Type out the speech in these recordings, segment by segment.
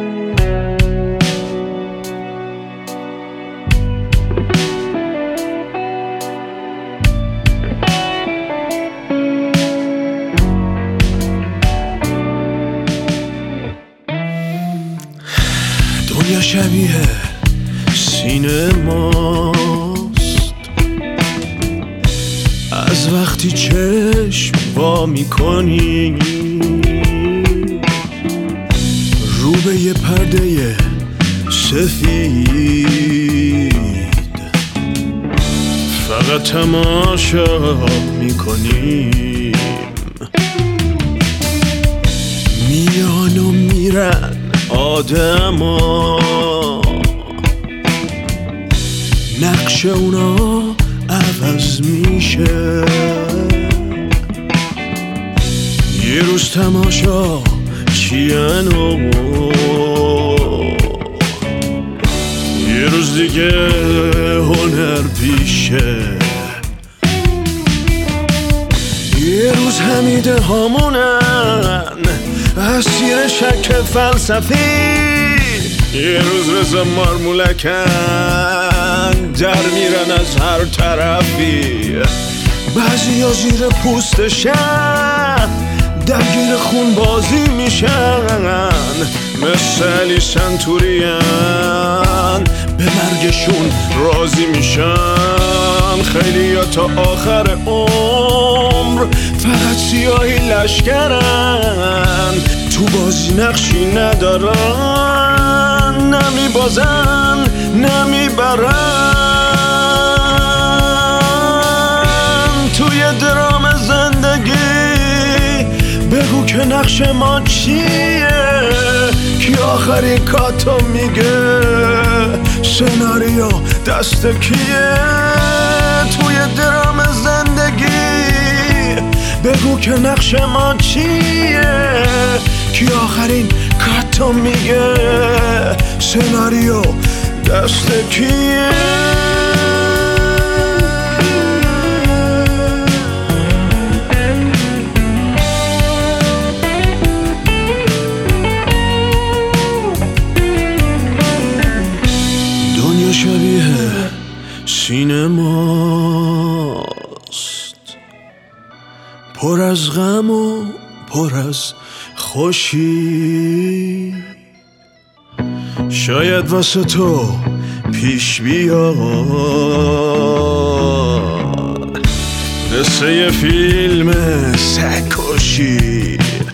دنیا شبیه سینه ماست، از وقتی چشم وا میکنی رو به یه پرده سفید فقط تماشا میکنیم. میان و میرن آدما، نقش اونا عوض میشه. یه روز تماشا چین و یه روز دیگه هنر پیشه. یه روز حمیده هامونن اسیر شک فلسفی، یه روز رضا مارمولکن در میرن از هر طرفی. بعضی ها زیر پوستشن درگیر خون بازی میشن، مثل علی سنتورین به مرگشون راضی میشن. خیلی ها تا آخر عمر فقط سیاهی لشکرن، تو بازی نقشی ندارن، نمیبازن نمیبرن. توی درام زندگی بگو که نقش ما چیه، کی آخرین کاتو میگه، سناریو دست کیه. توی درام زندگی بگو که نقش ما چیه، کی آخرین کاتو میگه، سناریو دست کیه. دنیا شبیه سینماست، پر از غم و پر از خوشی. شاید واسه تو پیش بیاد مثل یه فیلم سگ‌کشی.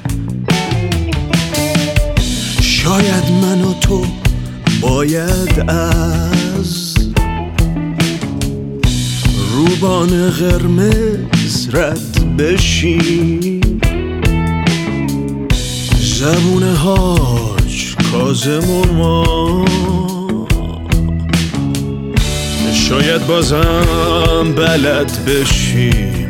شاید من و تو باید از روبان قرمز رد بشیم. زبون حاج کاظم و ما شاید بازم بلد بشیم.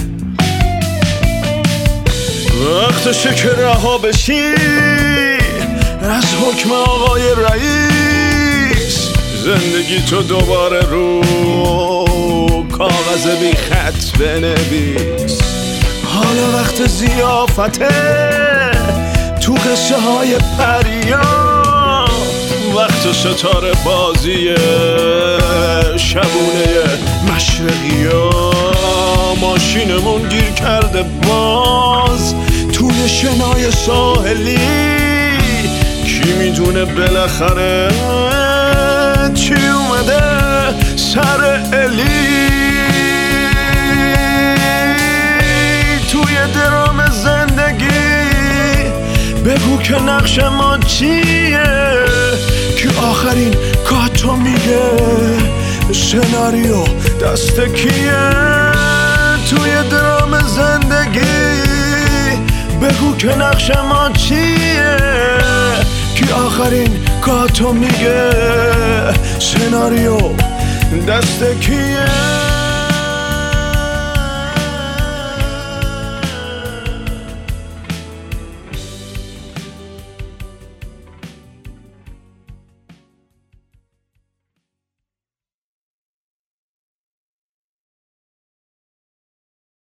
وقتشه که رها بشی از حکم آقای رئیس، زندگی تو دوباره رو کاغذ بی خط بنویس. حالا وقت ضیافته تو قصه های پریا، وقت ستاره بازی شبونه مشرقیا. ماشینمون گیر کرده باز توی شنای ساحلی، کی میدونه بالاخره چی اومده سر الی. توی درام زندگی بگو که نقش ما چیه، که آخرین کاتو میگه، سناریو دست کیه. توی درام زندگی بگو که نقش ما چیه، که آخرین کاتو میگه، سناریو دست کیه.